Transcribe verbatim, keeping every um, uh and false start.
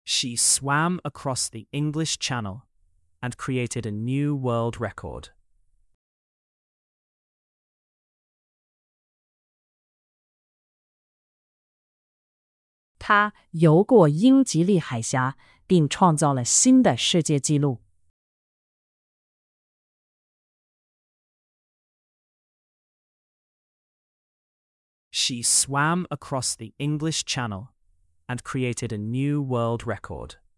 She swam across the English Channel and created a new world record. 她游过英吉利海峡，并创造了新的世界纪录。 She swam across the English Channel and created a new world record.